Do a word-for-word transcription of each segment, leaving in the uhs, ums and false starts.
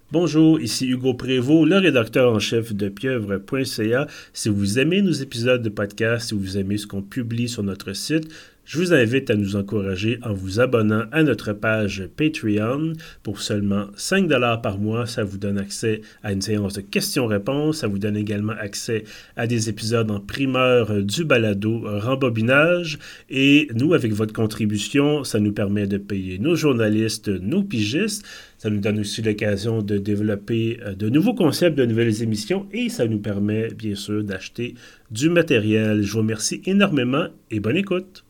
Bonjour, ici Hugo Prévost, le rédacteur en chef de pieuvre point c a. Si vous aimez nos épisodes de podcast, si vous aimez ce qu'on publie sur notre site, je vous invite à nous encourager en vous abonnant à notre page Patreon. Pour seulement cinq dollars par mois, ça vous donne accès à une séance de questions-réponses. Ça vous donne également accès à des épisodes en primeur du balado Rembobinage. Et nous, avec votre contribution, ça nous permet de payer nos journalistes, nos pigistes. Ça nous donne aussi l'occasion de développer de nouveaux concepts, de nouvelles émissions. Et ça nous permet, bien sûr, d'acheter du matériel. Je vous remercie énormément et bonne écoute.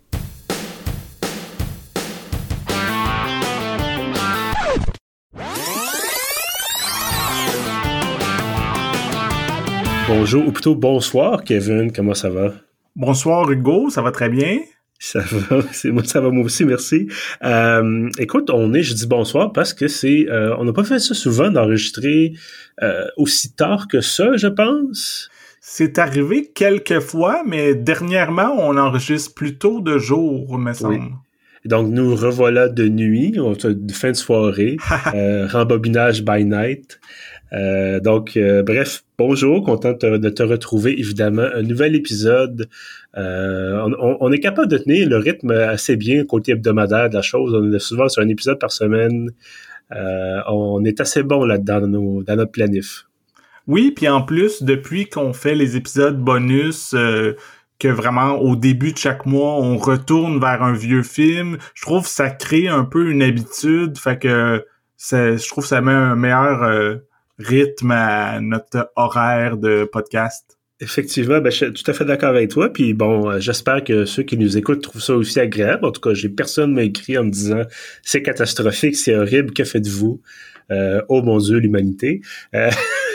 Bonjour, ou plutôt bonsoir, Kevin. Comment ça va? Bonsoir, Hugo. Ça va très bien? Ça va, c'est moi, ça va moi aussi, merci. Euh, écoute, on est, je dis bonsoir parce que c'est, euh, on n'a pas fait ça souvent d'enregistrer euh, aussi tard que ça, je pense. C'est arrivé quelques fois, mais dernièrement, on enregistre plutôt de jour, me semble. Oui. Donc, nous revoilà de nuit, de fin de soirée, euh, rembobinage by night. Euh, donc, euh, bref, bonjour, content de te, de te retrouver, évidemment, un nouvel épisode. Euh, on, on est capable de tenir le rythme assez bien côté hebdomadaire de la chose. On est souvent sur un épisode par semaine. Euh, on est assez bon là-dedans dans, nos, dans notre planif. Oui, puis en plus, depuis qu'on fait les épisodes bonus, euh, que vraiment au début de chaque mois, on retourne vers un vieux film, je trouve que ça crée un peu une habitude, fait que ça, je trouve que ça met un meilleur euh, rythme à notre horaire de podcast. Effectivement, ben, je suis tout à fait d'accord avec toi. Puis bon, euh, j'espère que ceux qui nous écoutent trouvent ça aussi agréable. En tout cas, j'ai personne m'a écrit en me disant c'est catastrophique, c'est horrible, que faites-vous? Euh, oh mon Dieu, l'humanité. Euh...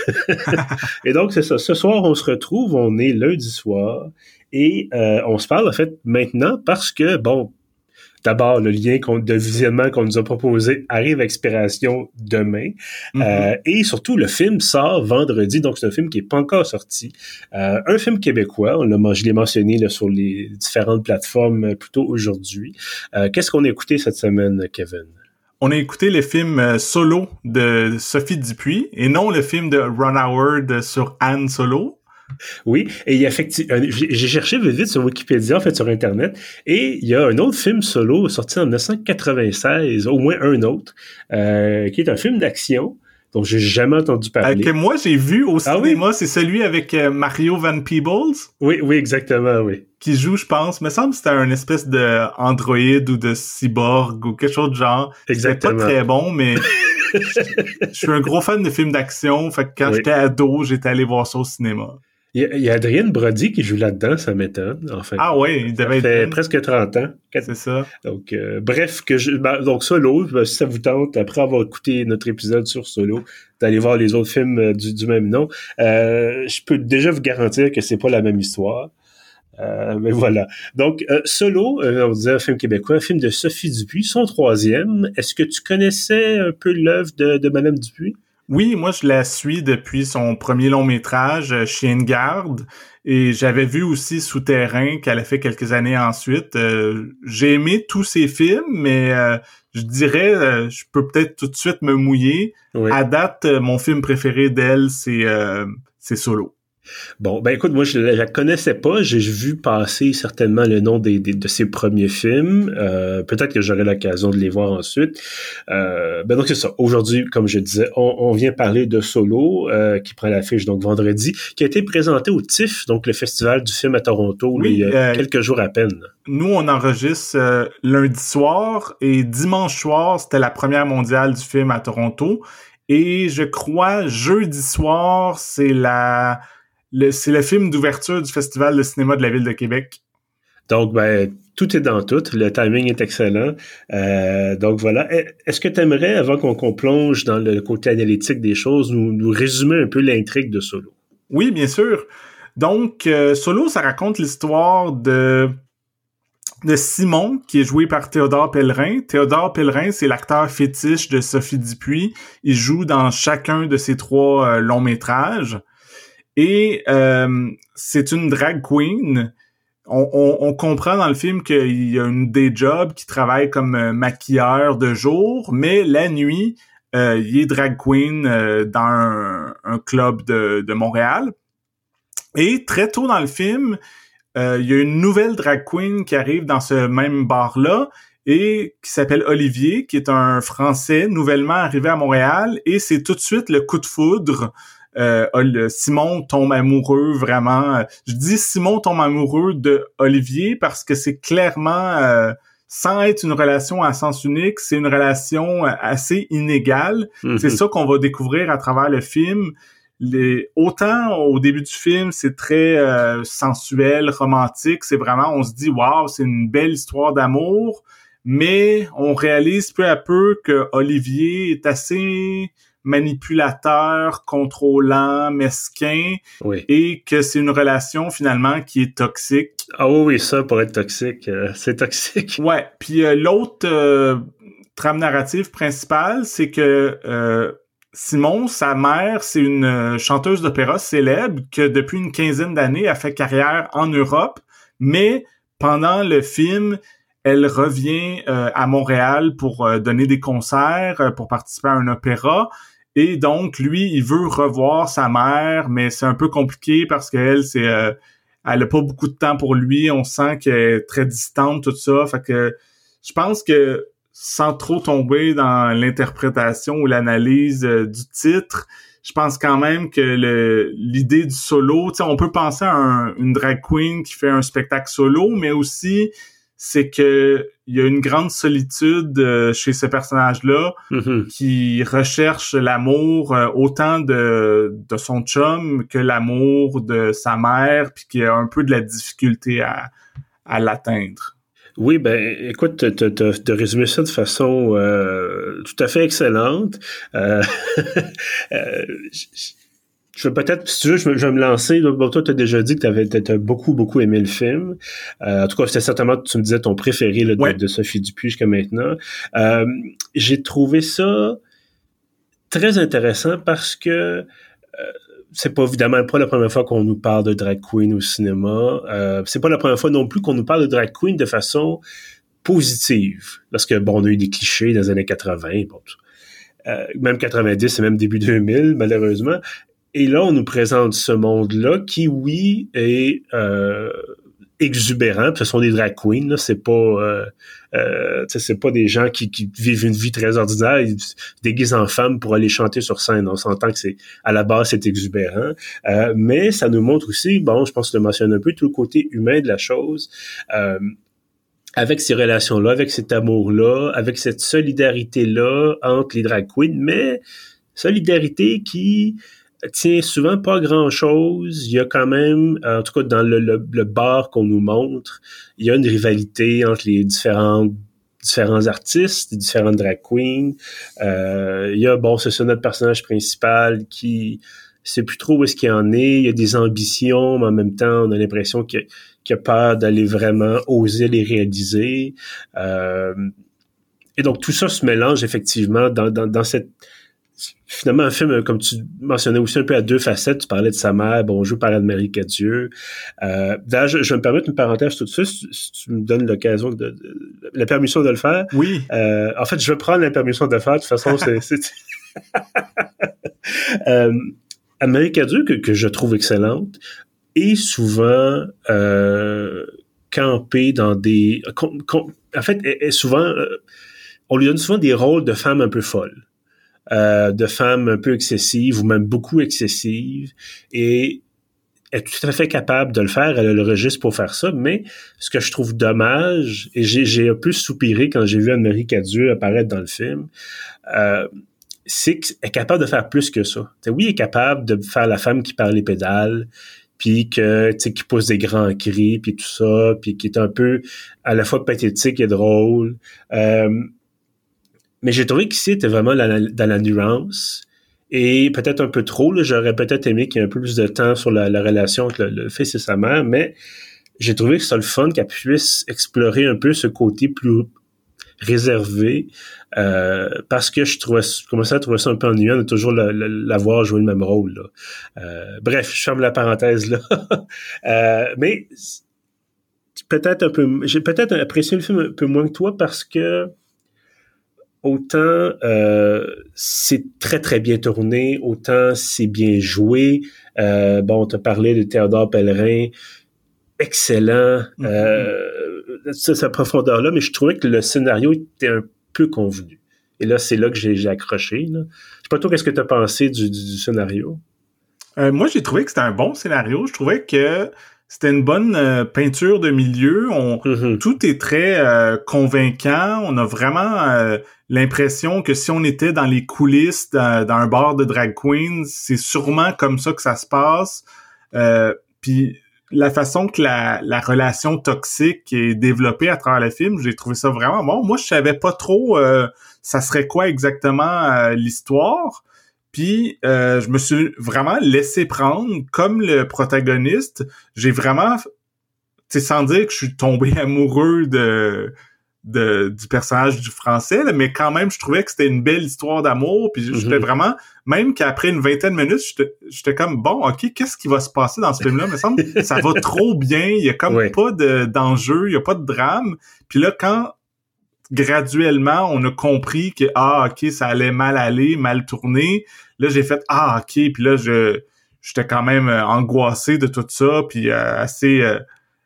et donc, c'est ça. Ce soir, on se retrouve, on est lundi soir et euh, on se parle en fait maintenant parce que, bon, d'abord, le lien de visionnement qu'on nous a proposé arrive à expiration demain. Mm-hmm. Euh, et surtout, le film sort vendredi, donc c'est un film qui n'est pas encore sorti. Euh, un film québécois, on l'a, je l'ai mentionné là, sur les différentes plateformes plus tôt aujourd'hui. Euh, qu'est-ce qu'on a écouté cette semaine, Kevin? On a écouté le film Solo de Sophie Dupuis et non le film de Ron Howard sur Han Solo. Oui, et il y a effectivement, j'ai cherché vite vite sur Wikipédia, en fait, sur Internet, et il y a un autre film solo sorti en dix-neuf cent quatre-vingt-seize, au moins un autre, euh, qui est un film d'action dont j'ai jamais entendu parler. Euh, que moi, j'ai vu au ah, cinéma, oui? C'est celui avec euh, Mario Van Peebles. Oui, oui, exactement, oui. Qui joue, je pense, me semble que c'était un espèce de androïde ou de cyborg ou quelque chose de genre. Exactement. C'était pas très bon, mais je suis un gros fan de films d'action, fait que quand oui. j'étais ado, j'étais allé voir ça au cinéma. Il y a, il y a Adrienne Brody qui joue là-dedans, ça m'étonne, en fait. Ah oui, il devait ça être... fait presque trente ans. C'est ça. Donc, euh, bref, que je, ben, donc Solo, ben, si ça vous tente, après avoir écouté notre épisode sur Solo, d'aller voir les autres films euh, du, du même nom, euh, je peux déjà vous garantir que c'est pas la même histoire. Euh, mais voilà. Donc, euh, Solo, euh, on disait un film québécois, un film de Sophie Dupuis, son troisième. Est-ce que tu connaissais un peu l'œuvre de, de Madame Dupuis? Oui, moi je la suis depuis son premier long métrage, Chien de garde, et j'avais vu aussi Souterrain qu'elle a fait quelques années ensuite. Euh, j'ai aimé tous ses films, mais euh, je dirais, euh, je peux peut-être tout de suite me mouiller. Oui. À date, euh, mon film préféré d'elle, c'est euh, c'est Solo. Bon, ben écoute, moi je la, je la connaissais pas, j'ai vu passer certainement le nom des, des, de ses premiers films, euh, peut-être que j'aurai l'occasion de les voir ensuite. Euh, ben donc c'est ça, aujourd'hui, comme je disais, on, on vient parler de Solo, euh, qui prend l'affiche donc vendredi, qui a été présenté au T I F, donc le festival du film à Toronto, oui, il y a euh, quelques jours à peine. Nous, on enregistre euh, lundi soir, et dimanche soir, c'était la première mondiale du film à Toronto, et je crois jeudi soir, c'est la... Le, c'est le film d'ouverture du Festival de cinéma de la Ville de Québec. Donc, ben, tout est dans tout. Le timing est excellent. Euh, donc, voilà. Est-ce que tu aimerais, avant qu'on, qu'on plonge dans le côté analytique des choses, nous, nous résumer un peu l'intrigue de Solo? Oui, bien sûr. Donc, euh, Solo, ça raconte l'histoire de... de Simon, qui est joué par Théodore Pellerin. Théodore Pellerin, c'est l'acteur fétiche de Sophie Dupuis. Il joue dans chacun de ses trois euh, longs métrages. Et euh, c'est une drag queen. On, on, on comprend dans le film qu'il y a une day job qui travaille comme maquilleur de jour, mais la nuit, euh, il est drag queen euh, dans un, un club de, de Montréal. Et très tôt dans le film, euh, il y a une nouvelle drag queen qui arrive dans ce même bar-là et qui s'appelle Olivier, qui est un Français nouvellement arrivé à Montréal. Et c'est tout de suite le coup de foudre. Euh, Simon tombe amoureux, vraiment. Je dis Simon tombe amoureux de Olivier parce que c'est clairement, euh, sans être une relation à sens unique, c'est une relation assez inégale. Mm-hmm. C'est ça qu'on va découvrir à travers le film. Les, autant au début du film, c'est très euh, sensuel, romantique. C'est vraiment, on se dit, waouh, c'est une belle histoire d'amour. Mais on réalise peu à peu que Olivier est assez manipulateur, contrôlant, mesquin, oui. Et que c'est une relation finalement qui est toxique. Ah oui, oui, ça, pour être toxique, euh, c'est toxique. Ouais, puis euh, l'autre euh, trame narrative principale, c'est que euh, Simon, sa mère, c'est une chanteuse d'opéra célèbre que depuis une quinzaine d'années a fait carrière en Europe, mais pendant le film, elle revient euh, à Montréal pour euh, donner des concerts, euh, pour participer à un opéra. Et donc, lui, il veut revoir sa mère, mais c'est un peu compliqué parce qu'elle, c'est, euh, elle a pas beaucoup de temps pour lui. On sent qu'elle est très distante, tout ça. Fait que je pense que sans trop tomber dans l'interprétation ou l'analyse euh, du titre, je pense quand même que le, l'idée du solo, tu sais, on peut penser à un, une drag queen qui fait un spectacle solo, mais aussi c'est que il y a une grande solitude euh, chez ce personnage-là mm-hmm. qui recherche l'amour euh, autant de de son chum que l'amour de sa mère, puis qui a un peu de la difficulté à à l'atteindre. Oui, ben, écoute, t'as, t'as, t'as résumé ça de façon euh, tout à fait excellente. Euh, euh, je vais peut-être, si tu veux, je vais, je vais me lancer. Bon, toi, t'as déjà dit que t'avais, t'as beaucoup, beaucoup aimé le film. Euh, en tout cas, c'était certainement, tu me disais, ton préféré là, de, ouais. de Sophie Dupuis jusqu'à maintenant. Euh, j'ai trouvé ça très intéressant parce que euh, c'est pas évidemment pas la première fois qu'on nous parle de drag queen au cinéma. Euh, c'est pas la première fois non plus qu'on nous parle de drag queen de façon positive. Parce que, bon, on a eu des clichés dans les années quatre-vingts, bon, euh, même quatre-vingt-dix et même début deux mille, malheureusement. Et là, on nous présente ce monde-là qui, oui, est euh, exubérant. Puis ce sont des drag queens, là. C'est pas, euh, euh, c'est pas des gens qui, qui vivent une vie très ordinaire. Ils se déguisent en femmes pour aller chanter sur scène. On s'entend que c'est, à la base, c'est exubérant. Euh, mais ça nous montre aussi, bon, je pense que je le mentionne un peu, tout le côté humain de la chose. Euh, avec ces relations-là, avec cet amour-là, avec cette solidarité-là entre les drag queens, mais solidarité qui tient souvent pas grand-chose. Il y a quand même, en tout cas dans le, le, le bar qu'on nous montre, il y a une rivalité entre les différents différents artistes, les différentes drag queens. Euh, il y a, bon, c'est ça notre personnage principal qui sait plus trop où est-ce qu'il en est. Il y a des ambitions, mais en même temps, on a l'impression qu'il, qu'il a peur d'aller vraiment oser les réaliser. Euh, et donc, tout ça se mélange effectivement dans, dans, dans cette... Finalement, un film, comme tu mentionnais aussi un peu à deux facettes, tu parlais de sa mère, bon, je parlais de Marie Cadieux. Euh, d'ailleurs, je, je vais me permettre une parenthèse tout de suite, si, si tu me donnes l'occasion, de, de, la permission de le faire. Oui. Euh, en fait, je vais prendre la permission de le faire, de toute façon, c'est... c'est... euh, Marie Cadieux, que, que je trouve excellente, est souvent euh, campée dans des... Com, com, en fait, elle est souvent... Euh, on lui donne souvent des rôles de femmes un peu folles. Euh, de femmes un peu excessives ou même beaucoup excessives, et elle est tout à fait capable de le faire, elle a le registre pour faire ça, mais ce que je trouve dommage, et j'ai, j'ai un peu soupiré quand j'ai vu Anne-Marie Cadieux apparaître dans le film, euh, c'est qu'elle est capable de faire plus que ça. T'sais, oui, elle est capable de faire la femme qui parle les pédales, puis que tu sais qui pousse des grands cris, puis tout ça, puis qui est un peu à la fois pathétique et drôle. Euh, Mais j'ai trouvé qu'ici, c'était vraiment la, dans la nuance. Et peut-être un peu trop, là, j'aurais peut-être aimé qu'il y ait un peu plus de temps sur la, la relation entre le, le fils et sa mère, mais j'ai trouvé que c'était le fun qu'elle puisse explorer un peu ce côté plus réservé, euh, parce que je trouvais, je commençais à trouver ça un peu ennuyant de toujours la, la, la voir jouer le même rôle, là. Euh, bref, je ferme la parenthèse, là. euh, mais peut-être un peu, j'ai peut-être apprécié le film un peu moins que toi parce que autant euh, c'est très, très bien tourné, autant c'est bien joué. Euh, bon, on t'a parlé de Théodore Pellerin, excellent, mm-hmm. euh, ça, cette profondeur-là, mais je trouvais que le scénario était un peu convenu. Et là, c'est là que j'ai, j'ai accroché. Là. Je sais pas toi, qu'est-ce que tu as pensé du, du, du scénario? Euh, moi, j'ai trouvé que c'était un bon scénario. Je trouvais que c'était une bonne euh, peinture de milieu. On, mm-hmm. Tout est très euh, convaincant. On a vraiment euh, l'impression que si on était dans les coulisses dans, dans un bar de drag queens, c'est sûrement comme ça que ça se passe. Euh, puis la façon que la, la relation toxique est développée à travers le film, j'ai trouvé ça vraiment bon. Moi, je savais pas trop euh, ça serait quoi exactement euh, l'histoire. Puis euh, je me suis vraiment laissé prendre comme le protagoniste. J'ai vraiment, tu sais, sans dire que je suis tombé amoureux de, de du personnage du français, là, mais quand même, je trouvais que c'était une belle histoire d'amour. Puis mm-hmm. j'étais vraiment, même qu'après une vingtaine de minutes, j'étais, j'étais comme, bon, OK, qu'est-ce qui va se passer dans ce film-là? Il me semble que ça va trop bien. Il y a comme ouais. pas de, d'enjeu, il y a pas de drame. Puis là, quand graduellement, on a compris que, ah, OK, ça allait mal aller, mal tourner. Là, j'ai fait, ah, OK. Puis là, je j'étais quand même euh, angoissé de tout ça, puis euh, assez, euh,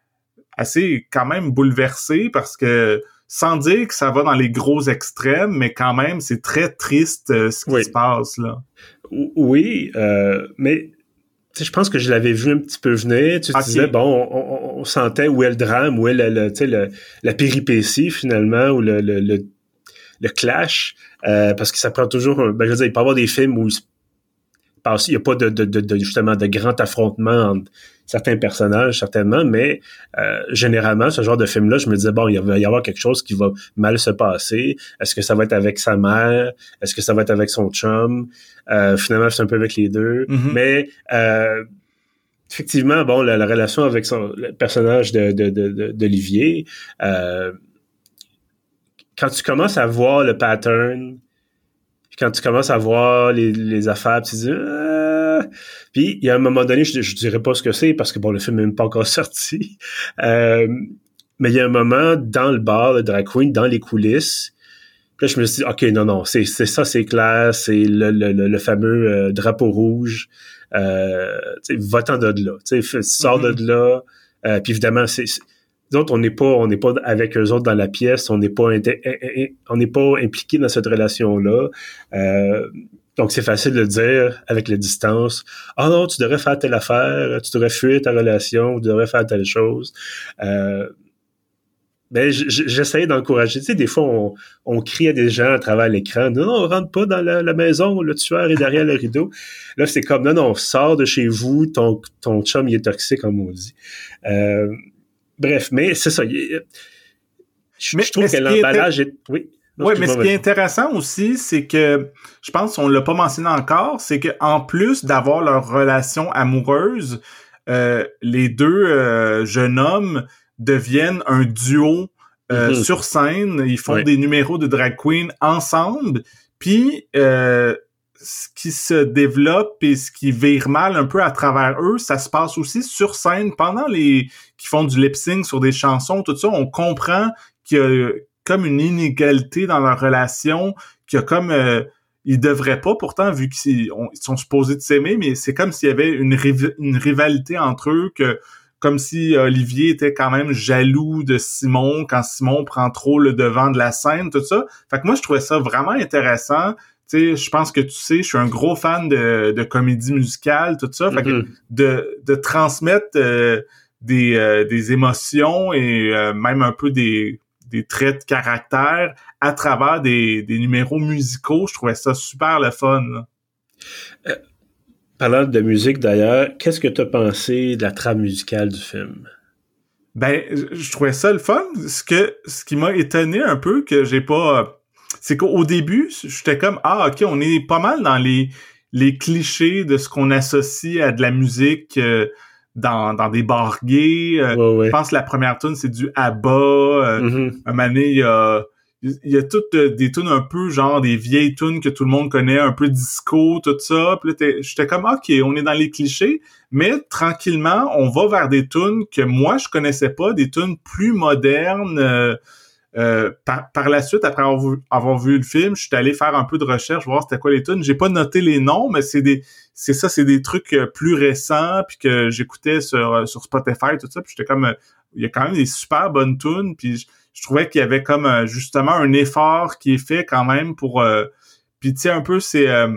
assez quand même bouleversé parce que, sans dire que ça va dans les gros extrêmes, mais quand même, c'est très triste euh, ce qui oui. se passe, là. Oui, euh, mais... je pense que je l'avais vu un petit peu venir. Tu okay. disais, bon, on, on, on sentait où est le drame, où est le, le, tu sais, le, la péripétie, finalement, ou le, le, le, le clash. Euh, parce que ça prend toujours un... Ben, je veux dire, il peut y avoir des films où il n'y a pas de, de, de, de, justement, de grand affrontement entre certains personnages, certainement, mais euh, généralement, ce genre de film-là, je me disais, bon, il va y avoir quelque chose qui va mal se passer. Est-ce que ça va être avec sa mère? Est-ce que ça va être avec son chum? Euh, finalement, c'est un peu avec les deux. Mm-hmm. Mais euh, effectivement, bon, la, la relation avec son le personnage de, de, de, de, d'Olivier, euh, quand tu commences à voir le pattern, quand tu commences à voir les, les affaires, tu te dis... Euh... Puis, il y a un moment donné, je, je dirais pas ce que c'est, parce que, bon, le film n'est même pas encore sorti, euh, mais il y a un moment, dans le bar, le drag queen, dans les coulisses, puis là, je me suis dit, OK, non, non, c'est, c'est ça, c'est clair, c'est le, le, le, le fameux euh, drapeau rouge, euh, tu sais, va-t'en de là, tu sais, sors mm-hmm. de là, euh, puis évidemment, c'est... c'est nous autres, on n'est pas, on n'est pas avec eux autres dans la pièce, on n'est pas, inter- on n'est pas impliqué dans cette relation-là. Euh, donc, c'est facile de dire avec la distance. Ah oh non, tu devrais faire telle affaire, tu devrais fuir ta relation, tu devrais faire telle chose. Euh, ben, j'essaie d'encourager. Tu sais, des fois, on, on crie à des gens à travers l'écran. Non, non, rentre pas dans la, la maison, le tueur est derrière le rideau. Là, c'est comme, non, non, sors de chez vous, ton, ton chum, il est toxique, comme on dit. Euh, Bref, mais c'est ça. Je, mais je trouve que l'emballage est... est... Oui, oui, mais ce qui est intéressant aussi, c'est que, je pense qu'on l'a pas mentionné encore, c'est que en plus d'avoir leur relation amoureuse, euh, les deux euh, jeunes hommes deviennent un duo euh, mm-hmm. sur scène. Ils font oui. des numéros de drag queen ensemble. Puis... Euh, ce qui se développe et ce qui vire mal un peu à travers eux, ça se passe aussi sur scène pendant les qui font du lip-sync sur des chansons, tout ça. On comprend qu'il y a comme une inégalité dans leur relation, qu'il y a comme euh, ils devraient pas pourtant vu qu'ils on, ils sont supposés de s'aimer, mais c'est comme s'il y avait une, riv- une rivalité entre eux, que comme si Olivier était quand même jaloux de Simon quand Simon prend trop le devant de la scène, tout ça. Fait que moi je trouvais ça vraiment intéressant. Tu sais, je pense que tu sais, je suis un gros fan de, de comédie musicale, tout ça. Fait mm-hmm. que de, de transmettre euh, des, euh, des émotions et euh, même un peu des, des traits de caractère à travers des, des numéros musicaux, je trouvais ça super le fun. Euh, parlant de musique d'ailleurs, qu'est-ce que tu as pensé de la trame musicale du film? Ben, je trouvais ça le fun. Ce que ce qui m'a étonné un peu, que j'ai pas... c'est qu'au début, j'étais comme, ah, OK, on est pas mal dans les les clichés de ce qu'on associe à de la musique euh, dans dans des bars gays. Euh, ouais, ouais. Je pense que la première tune c'est du ABBA. Euh, mm-hmm. Un moment donné, il y a, il y a toutes euh, des tunes un peu genre des vieilles tunes que tout le monde connaît, un peu disco, tout ça. Puis là, j'étais comme, OK, on est dans les clichés. Mais tranquillement, on va vers des tunes que moi, je connaissais pas, des tunes plus modernes, euh, Euh, par, par la suite, après avoir vu, avoir vu le film, je suis allé faire un peu de recherche, voir c'était quoi les tunes. J'ai pas noté les noms, mais c'est des, c'est ça, c'est des trucs plus récents, puis que j'écoutais sur sur Spotify, tout ça. Puis j'étais comme, il y a quand même des super bonnes tunes, puis je, je trouvais qu'il y avait comme justement un effort qui est fait quand même pour, euh, puis tu sais un peu c'est euh,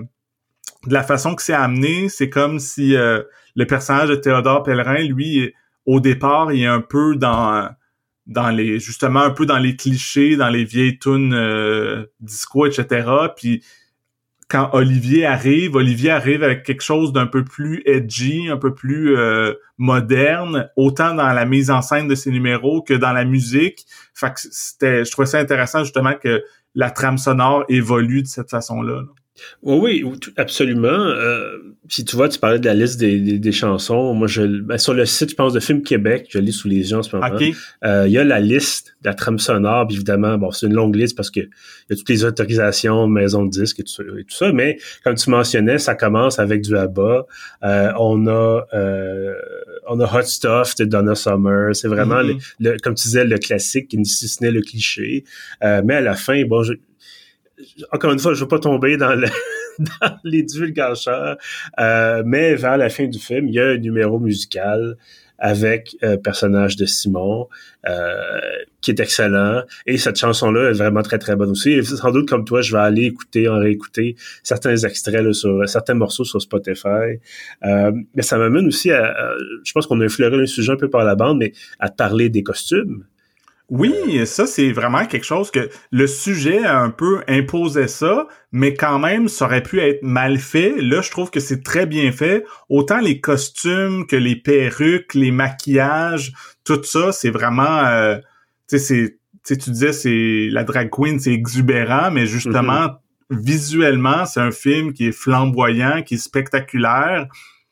de la façon que c'est amené, c'est comme si euh, le personnage de Théodore Pellerin, lui, au départ, il est un peu dans dans les justement un peu dans les clichés, dans les vieilles tunes euh, disco, et cetera. Puis quand Olivier arrive, Olivier arrive avec quelque chose d'un peu plus edgy, un peu plus euh, moderne, autant dans la mise en scène de ses numéros que dans la musique. Fait que c'était, je trouvais ça intéressant justement que la trame sonore évolue de cette façon-là, là. Oui, oui, absolument. Euh, si tu vois, tu parlais de la liste des, des, des chansons. Moi, je, ben, sur le site, je pense, de Film Québec, je lis sous les yeux en ce moment. Okay. Euh, il y a la liste de la trame sonore, puis évidemment, bon, c'est une longue liste parce que il y a toutes les autorisations, maison de disques et tout ça, et tout ça. Mais comme tu mentionnais, ça commence avec du ABBA. Euh, on a, euh, on a Hot Stuff de Donna Summer. C'est vraiment, mm-hmm. le, le, comme tu disais, le classique, si ce n'est le cliché. Euh, mais à la fin, bon, je, encore une fois, je veux pas tomber dans, le, dans les divulgateurs, euh, mais vers la fin du film, il y a un numéro musical avec euh, personnage de Simon euh, qui est excellent, et cette chanson-là est vraiment très très bonne aussi. Et sans doute comme toi, je vais aller écouter, en réécouter certains extraits là, sur certains morceaux sur Spotify. Euh, mais ça m'amène aussi à, à, je pense qu'on a effleuré le sujet un peu par la bande, mais à te parler des costumes. Oui, ça, c'est vraiment quelque chose que le sujet a un peu imposé ça, mais quand même, ça aurait pu être mal fait. Là, je trouve que c'est très bien fait. Autant les costumes que les perruques, les maquillages, tout ça, c'est vraiment... Euh, tu sais, c'est, tu sais, tu disais, c'est la drag queen, c'est exubérant, mais justement, mm-hmm. visuellement, c'est un film qui est flamboyant, qui est spectaculaire.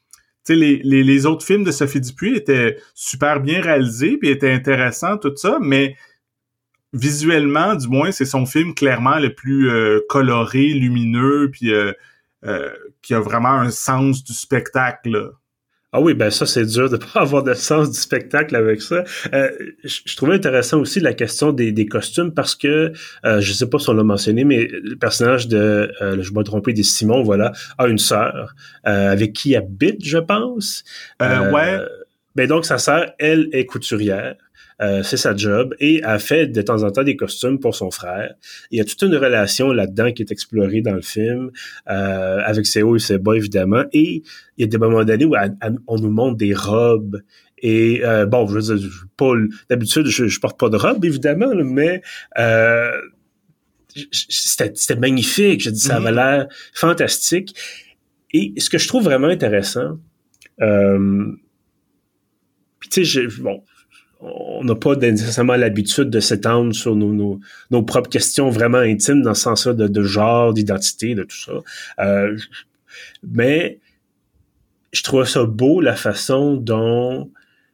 Tu sais, les, les, les autres films de Sophie Dupuis étaient super bien réalisés puis étaient intéressants, tout ça, mais visuellement, du moins, c'est son film clairement le plus euh, coloré, lumineux, puis euh, euh, qui a vraiment un sens du spectacle, là. Ah oui, ben ça, c'est dur de pas avoir de sens du spectacle avec ça. Euh, je, je trouvais intéressant aussi la question des, des costumes parce que, euh, je sais pas si on l'a mentionné, mais le personnage de, euh, je vais me tromper, de Simon, voilà, a une sœur euh, avec qui il habite, je pense. Euh, euh, ouais. Ben donc, sa sœur, elle, est couturière. Euh, c'est sa job, et elle fait de temps en temps des costumes pour son frère. Il y a toute une relation là-dedans qui est explorée dans le film, euh, avec ses hauts et ses bas, évidemment, et il y a des moments donnés où elle, elle, on nous montre des robes, et euh, bon, je veux dire, pas, d'habitude, je, je porte pas de robe, évidemment, là, mais euh, c'était, c'était magnifique, je dis, ça avait l'air fantastique, et ce que je trouve vraiment intéressant, euh, puis tu sais, bon, on n'a pas nécessairement l'habitude de s'étendre sur nos, nos, nos propres questions vraiment intimes dans ce sens-là de, de genre, d'identité, de tout ça. Euh, mais je trouve ça beau, la façon dont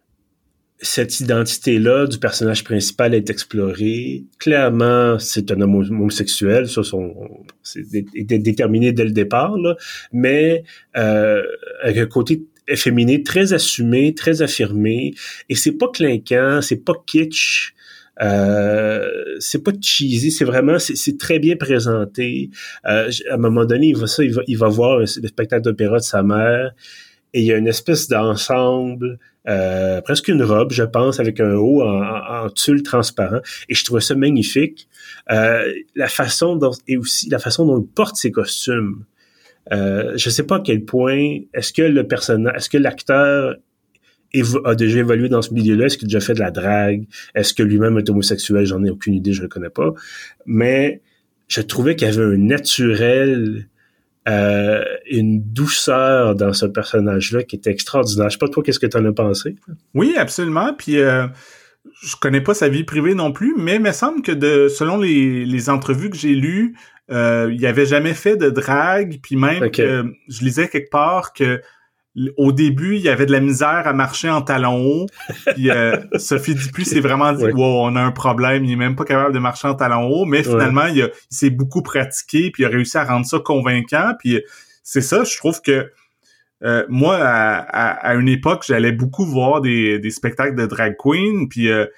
cette identité-là du personnage principal est explorée. Clairement, c'est un homme homosexuel, ça, son, c'est dé- dé- déterminé dès le départ, là, mais euh, avec un côté efféminé, très assumé, très affirmé, et c'est pas clinquant, c'est pas kitsch, euh, c'est pas cheesy, c'est vraiment, c'est, c'est très bien présenté. Euh, à un moment donné, il va ça, il va, il va voir le spectacle d'opéra de sa mère, et il y a une espèce d'ensemble, euh, presque une robe, je pense, avec un haut en, en, en tulle transparent, et je trouve ça magnifique. Euh, la façon dont, et aussi la façon dont il porte ses costumes. Euh, je sais pas à quel point est-ce que le personnage, est-ce que l'acteur évo- a déjà évolué dans ce milieu-là, est-ce qu'il a déjà fait de la drague, est-ce que lui-même est homosexuel, j'en ai aucune idée, je le connais pas, mais je trouvais qu'il y avait un naturel, euh, une douceur dans ce personnage-là qui était extraordinaire. Je sais pas toi, qu'est-ce que t'en as pensé? Oui, absolument, puis euh, je connais pas sa vie privée non plus, mais il me semble que de selon les, les entrevues que j'ai lues, Euh, il avait jamais fait de drague, puis même okay. que je lisais quelque part que au début, il y avait de la misère à marcher en talons hauts. Puis euh, Sophie Dupuis s'est vraiment dit, ouais. wow, on a un problème, il est même pas capable de marcher en talons hauts. Mais finalement, ouais. il, a, il s'est beaucoup pratiqué, puis il a réussi à rendre ça convaincant. Puis c'est ça, je trouve que euh, moi, à, à, à une époque, j'allais beaucoup voir des, des spectacles de drag queen, puis euh,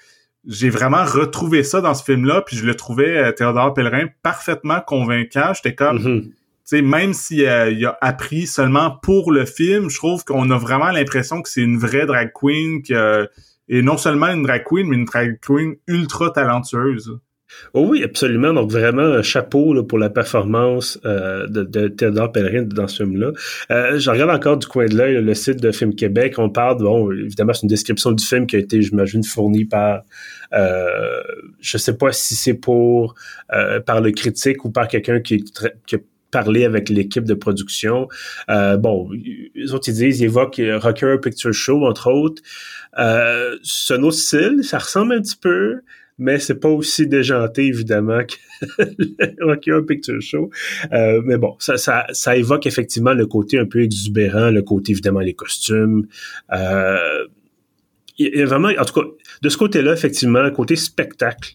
j'ai vraiment retrouvé ça dans ce film-là, puis je le trouvais, euh, Théodore Pellerin, parfaitement convaincant. J'étais comme, mm-hmm. tu sais, même s'il euh, il a appris seulement pour le film, je trouve qu'on a vraiment l'impression que c'est une vraie drag queen, que, et non seulement une drag queen, mais une drag queen ultra talentueuse. Oh oui, absolument. Donc, vraiment, chapeau là, pour la performance euh, de, de Théodore Pellerin dans ce film-là. Euh, je regarde encore du coin de l'œil le site de Film Québec. On parle, bon, évidemment, c'est une description du film qui a été, j'imagine, fournie par, euh, je sais pas si c'est pour, euh, par le critique ou par quelqu'un qui, qui a parlé avec l'équipe de production. Euh, bon, les autres, ils disent, ils évoquent Rocker Picture Show, entre autres. Euh, c'est un autre style, ça ressemble un petit peu, mais c'est pas aussi déjanté, évidemment, que le Rocky Horror Picture Show. Euh, mais bon, ça, ça, ça évoque effectivement le côté un peu exubérant, le côté, évidemment, les costumes. Euh, il y a vraiment, en tout cas, de ce côté-là, effectivement, le côté spectacle,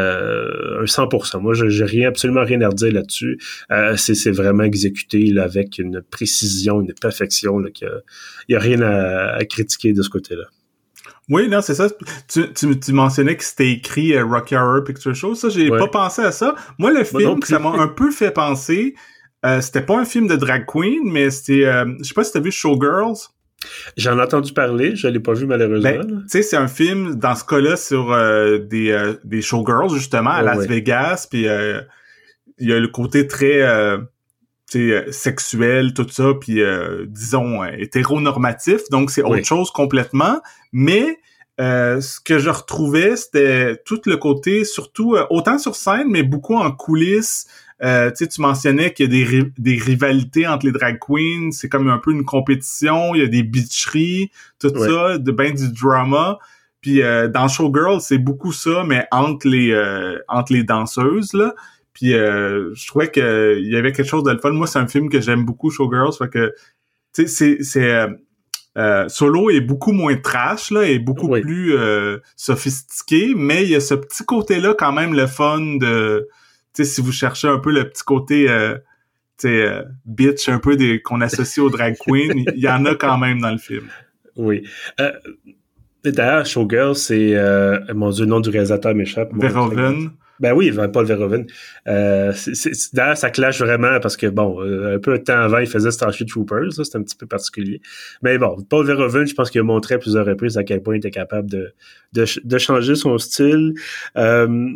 euh, un cent pour cent. Moi, je j'ai rien, absolument rien à redire là-dessus. Euh, c'est, c'est vraiment exécuté là, avec une précision, une perfection. Là, qu'il y a, il y a rien à, à critiquer de ce côté-là. Oui, non, c'est ça. Tu, tu, tu mentionnais que c'était écrit euh, Rocky Horror Picture Show. Ça, j'ai ouais. pas pensé à ça. Moi, le film, ça m'a un peu fait penser. Euh, c'était pas un film de drag queen, mais c'était. Euh, je sais pas si t'as vu Showgirls. J'en ai entendu parler, je l'ai pas vu malheureusement. Ben, tu sais, c'est un film dans ce cas-là sur euh, des euh, des showgirls justement à oh, Las ouais. Vegas. Puis euh, il y a le côté très. Euh, Euh, sexuel, tout ça, puis euh, disons euh, hétéronormatif, donc c'est autre oui. chose complètement, mais euh, ce que je retrouvais, c'était tout le côté, surtout, euh, autant sur scène, mais beaucoup en coulisses. Euh, tu sais, tu mentionnais qu'il y a des, ri- des rivalités entre les drag queens, c'est comme un peu une compétition, il y a des bitcheries, tout oui. ça, de ben du drama. Puis euh, dans Showgirl, c'est beaucoup ça, mais entre les euh, entre les danseuses, là. Puis euh, je trouvais que il y avait quelque chose de le fun. Moi, c'est un film que j'aime beaucoup, Showgirls. Fait que tu sais, c'est c'est euh, euh, Solo est beaucoup moins trash là, est beaucoup oui. plus euh, sophistiqué, mais il y a ce petit côté-là quand même le fun de, tu sais, si vous cherchez un peu le petit côté, euh, tu sais, euh, bitch un peu des qu'on associe aux drag queens, il y en a quand même dans le film. Oui. Euh, d'ailleurs, Showgirls, c'est euh, mon Dieu, le nom du réalisateur m'échappe. Verhoeven. Ben oui, Paul Verhoeven. Euh, c'est, c'est, d'ailleurs, ça clash vraiment parce que, bon, euh, un peu de temps avant, il faisait Starship Troopers, ça, c'était un petit peu particulier. Mais bon, Paul Verhoeven, je pense qu'il a montré à plusieurs reprises à quel point il était capable de, de, de changer son style. Euh,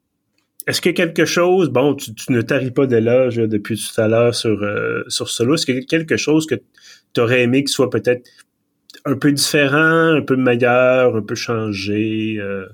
est-ce qu'il y a quelque chose, bon, tu, tu ne taris pas d'éloge depuis tout à l'heure sur, euh, sur Solo, est-ce qu'il y a quelque chose que tu aurais aimé qu'il soit peut-être un peu différent, un peu meilleur, un peu changé? Euh...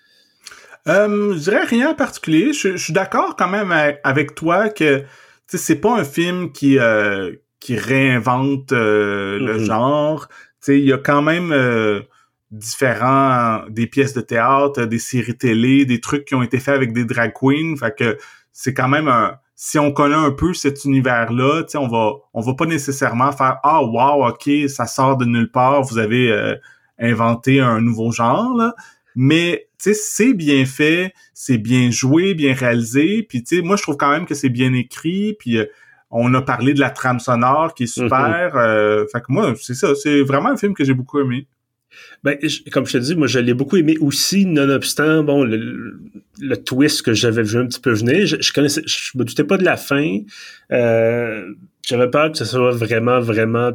Euh, je dirais rien en particulier. Je, je suis d'accord quand même avec toi que c'est pas un film qui euh, qui réinvente euh, mm-hmm. le genre. Il y a quand même euh, différents des pièces de théâtre, des séries télé, des trucs qui ont été faits avec des drag queens. Fait que c'est quand même un. Si on connaît un peu cet univers-là, on va on va pas nécessairement faire ah wow ok ça sort de nulle part. Vous avez euh, inventé un nouveau genre là. Mais tu sais, c'est bien fait, c'est bien joué, bien réalisé, puis tu sais, moi je trouve quand même que c'est bien écrit, puis euh, on a parlé de la trame sonore qui est super, mm-hmm. euh, fait que moi c'est ça, c'est vraiment un film que j'ai beaucoup aimé. Ben, je, comme je te dis, moi je l'ai beaucoup aimé aussi, nonobstant bon le, le twist que j'avais vu un petit peu venir. Je, je connaissais, je me doutais pas de la fin. Euh, j'avais peur que ce soit vraiment vraiment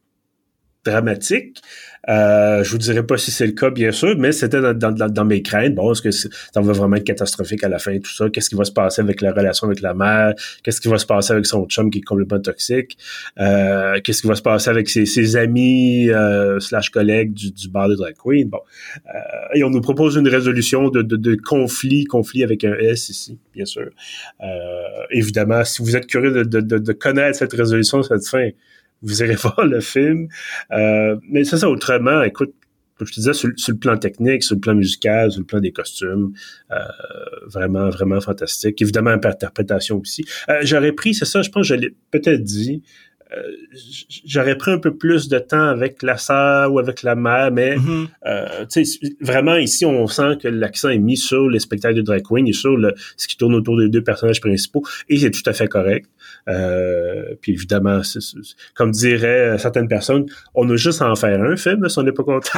dramatique. Euh, je vous dirais pas si c'est le cas, bien sûr, mais c'était dans, dans, dans mes craintes. Bon, est-ce que c'est, ça va vraiment être catastrophique à la fin, tout ça? Qu'est-ce qui va se passer avec la relation avec la mère? Qu'est-ce qui va se passer avec son chum qui est complètement toxique? Euh, qu'est-ce qui va se passer avec ses, ses amis euh, slash collègues du, du bar de drag queen? Bon. Euh, et on nous propose une résolution de, de, de conflit, conflit avec un S ici, bien sûr. Euh, évidemment, si vous êtes curieux de, de, de, de connaître cette résolution, cette fin, vous irez voir le film. Euh, mais c'est ça, autrement, écoute, comme je te disais, sur, sur le plan technique, sur le plan musical, sur le plan des costumes, euh, vraiment, vraiment fantastique. Évidemment, interprétation aussi. Euh, j'aurais pris, c'est ça, je pense que je l'ai peut-être dit, euh, j'aurais pris un peu plus de temps avec la sœur ou avec la mère, mais mm-hmm. euh, tu sais, vraiment ici, on sent que l'accent est mis sur les spectacles de drag queen et sur le, ce qui tourne autour des deux personnages principaux, et c'est tout à fait correct. Euh, puis évidemment, c'est, c'est, comme diraient certaines personnes, on a juste à en faire un film, si on n'est pas content.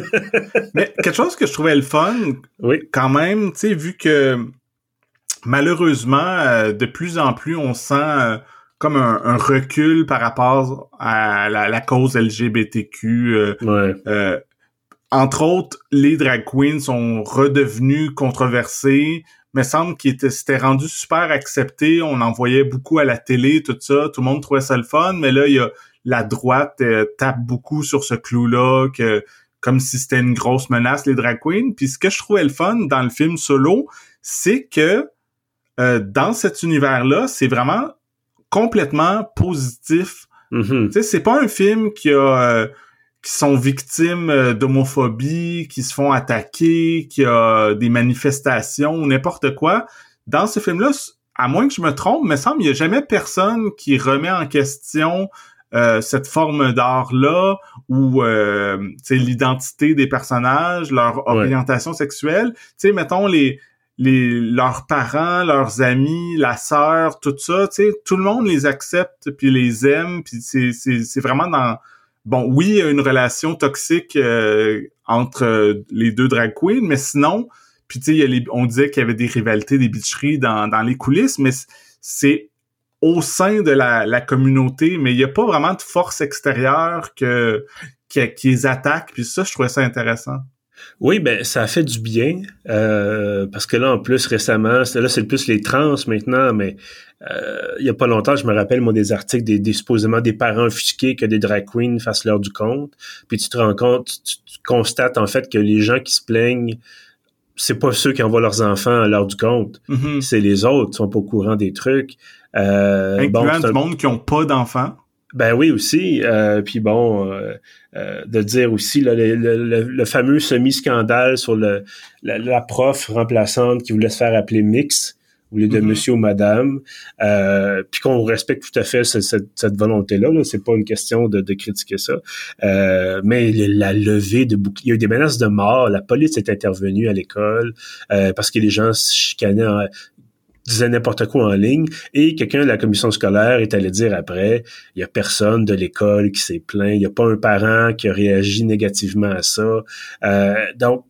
Mais quelque chose que je trouvais le fun, oui. quand même, tu sais, vu que malheureusement, euh, de plus en plus, on sent euh, comme un, un recul par rapport à la, la cause L G B T Q. Euh, ouais. euh, entre autres, les drag queens sont redevenus controversés, mais semble qu'ils étaient, c'était rendu super accepté. On en voyait beaucoup à la télé, tout ça. Tout le monde trouvait ça le fun, mais là, il y a la droite euh, tape beaucoup sur ce clou-là, que comme si c'était une grosse menace, les drag queens. Puis ce que je trouvais le fun dans le film Solo, c'est que Euh, dans cet univers-là, c'est vraiment complètement positif. Mm-hmm. Tu sais, c'est pas un film qui a euh, qui sont victimes euh, d'homophobie, qui se font attaquer, qui a des manifestations ou n'importe quoi. Dans ce film-là, à moins que je me trompe, il me semble qu'il y a jamais personne qui remet en question euh, cette forme d'art-là ou euh, tu sais, l'identité des personnages, leur orientation ouais. sexuelle. Tu sais, mettons les les leurs parents, leurs amis, la sœur, tout ça, tu sais, tout le monde les accepte puis les aime, puis c'est c'est c'est vraiment dans bon, oui, il y a une relation toxique euh, entre euh, les deux drag queens, mais sinon, puis tu sais, il y a les, on disait qu'il y avait des rivalités, des bitcheries dans dans les coulisses, mais c'est au sein de la la communauté, mais il y a pas vraiment de force extérieure que qui, qui les attaque, puis ça, je trouvais ça intéressant. Oui, ben ça a fait du bien euh, parce que là en plus récemment, c'est, là c'est plus les trans maintenant, mais euh, il y a pas longtemps, je me rappelle moi des articles des, des supposément des parents offusqués que des drag queens fassent l'heure du compte, puis tu te rends compte, tu, tu constates en fait que les gens qui se plaignent, c'est pas ceux qui envoient leurs enfants à l'heure du compte, mm-hmm. c'est les autres qui sont pas au courant des trucs. Euh, Incluant bon, du monde qui ont pas d'enfants. Ben oui aussi, euh, puis bon, euh, euh, de dire aussi là, le, le, le fameux semi-scandale sur le la, la prof remplaçante qui voulait se faire appeler Mix au lieu de mm-hmm. monsieur ou madame, euh, puis qu'on respecte tout à fait cette, cette, cette volonté-là, là, c'est pas une question de, de critiquer ça, euh, mais la levée de boucliers, il y a eu des menaces de mort, la police est intervenue à l'école euh, parce que les gens se chicanaient en, disait n'importe quoi en ligne, et quelqu'un de la commission scolaire est allé dire après, il y a personne de l'école qui s'est plaint, il y a pas un parent qui a réagi négativement à ça. Euh, donc,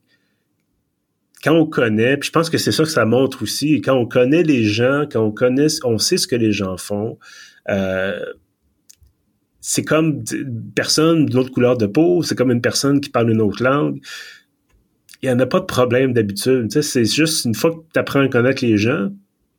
quand on connaît, puis je pense que c'est ça que ça montre aussi, quand on connaît les gens, quand on connaît, on sait ce que les gens font, euh, c'est comme une personne d'une autre couleur de peau, c'est comme une personne qui parle une autre langue. Il y en a pas de problème d'habitude. Tu sais, c'est juste une fois que tu apprends à connaître les gens,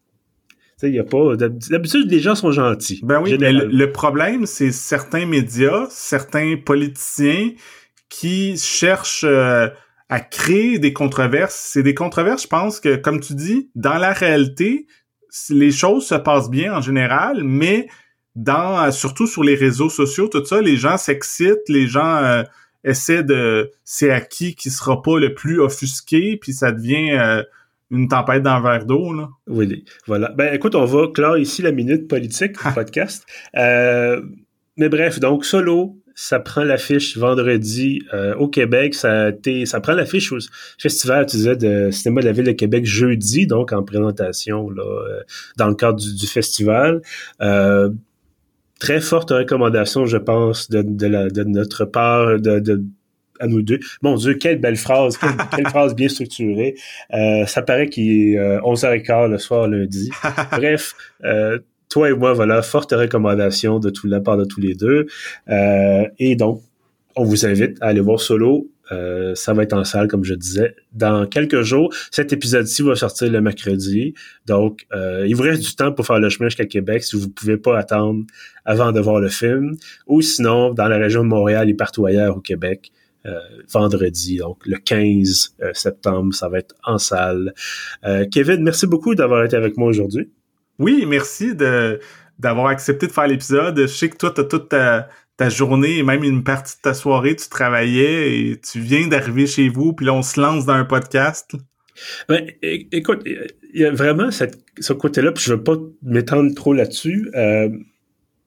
il y a pas d'habitude les gens sont gentils. Ben oui, mais le, le problème c'est certains médias, certains politiciens qui cherchent euh, à créer des controverses. C'est des controverses, je pense que comme tu dis, dans la réalité, les choses se passent bien en général, mais dans surtout sur les réseaux sociaux, tout ça, les gens s'excitent, les gens euh, essaient de c'est à qui qui sera pas le plus offusqué, puis ça devient euh, une tempête dans un verre d'eau, là. Oui, voilà. Ben, écoute, on va clore ici la minute politique du podcast. Euh, mais bref, donc, Solo, ça prend l'affiche vendredi euh, au Québec. Ça, ça prend l'affiche au festival, tu disais, de cinéma de la Ville de Québec jeudi, donc en présentation, là, euh, dans le cadre du, du festival. Euh, très forte recommandation, je pense, de, de, la, de notre part, de... de à nous deux. Mon Dieu, quelle belle phrase, quelle, quelle phrase bien structurée. Euh, ça paraît qu'il est euh, onze heures quinze le soir lundi. Bref, euh, toi et moi, voilà, forte recommandation de tout la part de tous les deux. Euh, et donc, on vous invite à aller voir Solo. Euh, ça va être en salle, comme je disais, dans quelques jours. Cet épisode-ci va sortir le mercredi. Donc, euh, il vous reste du temps pour faire le chemin jusqu'à Québec si vous ne pouvez pas attendre avant de voir le film. Ou sinon, dans la région de Montréal et partout ailleurs au Québec, Euh, vendredi, donc le quinze euh, septembre, ça va être en salle. Euh, Kevin, merci beaucoup d'avoir été avec moi aujourd'hui. Oui, merci de d'avoir accepté de faire l'épisode. Je sais que toi, tu as toute ta, ta journée et même une partie de ta soirée, tu travaillais et tu viens d'arriver chez vous, puis là, on se lance dans un podcast. Ben, é- écoute, il y a vraiment cette, ce côté-là, puis je veux pas m'étendre trop là-dessus. Euh,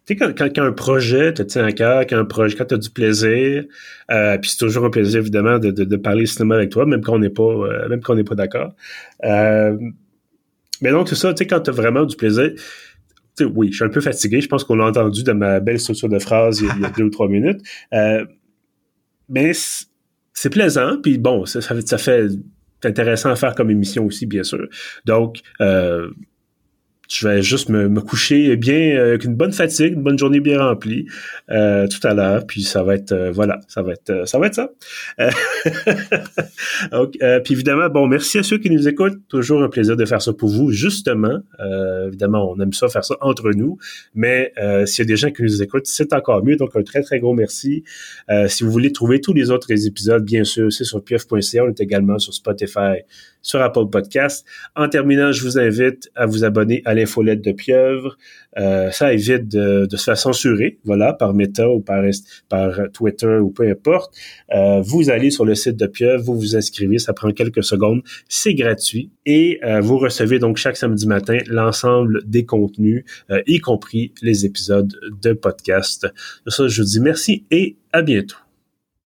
Tu sais, quand, quand, quand un projet te tient à cœur, quand un projet, quand tu as du plaisir, euh, puis c'est toujours un plaisir, évidemment, de, de, de parler cinéma avec toi, même quand on n'est pas, euh, même quand on n'est pas d'accord. Euh, mais donc, c'est ça, tu sais, quand tu as vraiment du plaisir, tu sais, oui, je suis un peu fatigué, je pense qu'on l'a entendu dans ma belle structure de phrase il y a, il y a deux ou trois minutes. Euh, mais c'est, c'est plaisant, puis bon, ça, ça, ça fait intéressant à faire comme émission aussi, bien sûr. Donc, euh, je vais juste me, me coucher bien, euh, avec une bonne fatigue, une bonne journée bien remplie, euh, tout à l'heure, puis ça va être, euh, voilà, ça va être, euh, ça va être ça. Euh, Donc, euh, puis évidemment, bon, merci à ceux qui nous écoutent. Toujours un plaisir de faire ça pour vous, justement. Euh, évidemment, on aime ça, faire ça entre nous, mais euh, s'il y a des gens qui nous écoutent, c'est encore mieux. Donc, un très, très gros merci. Euh, si vous voulez trouver tous les autres épisodes, bien sûr, c'est sur pieuvre point c a. On est également sur Spotify, sur Apple Podcast. En terminant, je vous invite à vous abonner à l'infolette de Pieuvre. Euh, ça évite de, de se faire censurer, voilà, par Meta ou par, par Twitter ou peu importe. Euh, vous allez sur le site de Pieuvre, vous vous inscrivez, ça prend quelques secondes, c'est gratuit et euh, vous recevez donc chaque samedi matin l'ensemble des contenus, euh, y compris les épisodes de podcast. Sur ça, je vous dis merci et à bientôt.